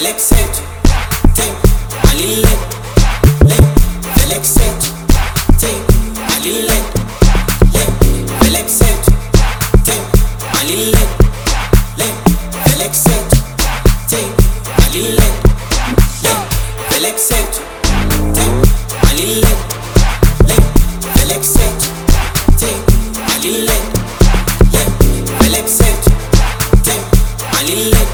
Velexeito, tem ali lê, Velexeito, tem ali lê, Velexeito, tem ali lê, Velexeito, tem ali lê, Velexeito, tem ali lê, Velexeito, tem ali lê, Velexeito, tem ali lê.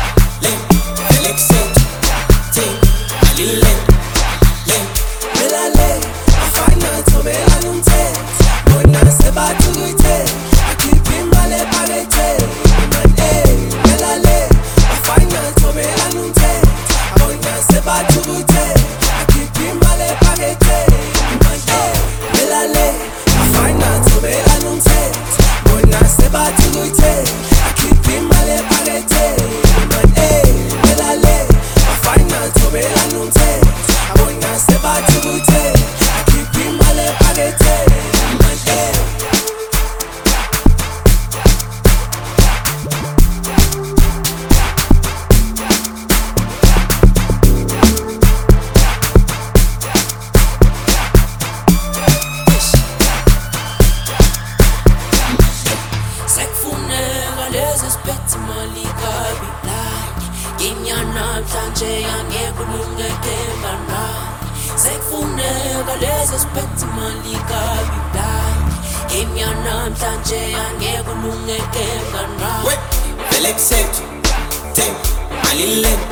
Respect malika bilaki Kimyana mhlanje angeke ulungeke bana Sekufuneka lezi respect malika bilaki Kimyana mhlanje angeke ulungeke bana Velexeito, tem ali lê,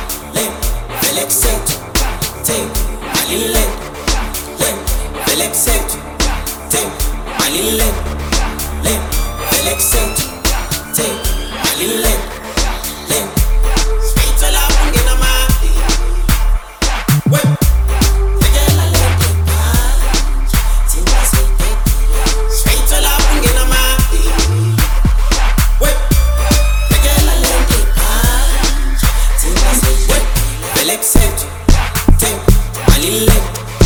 Velexeito, tem ali lê, Velexeito, tem ali lê, Velexeito, tem ali lê, Sweet to love and get a man. Wait, the girl I let it pass. Think I sweet it. Sweet to love and get a man. Wait, the girl I let it pass. Think I sweet it. Velexeito, tem ali lê,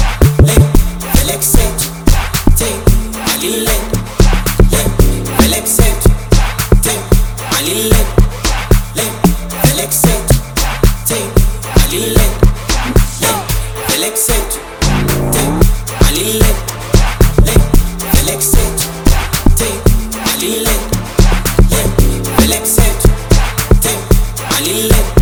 Velexeito, tem ali lê, Velexeito, tem ali lê, Velexeito, tem ali lê, Velexeito, tem ali lê, Velexeito, tem ali lê, Velexeito, tem ali lê.